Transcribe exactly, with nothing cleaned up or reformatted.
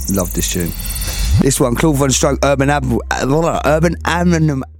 Love this tune. This one, Claude Von Stroke, Urban Animal, Urban Animal,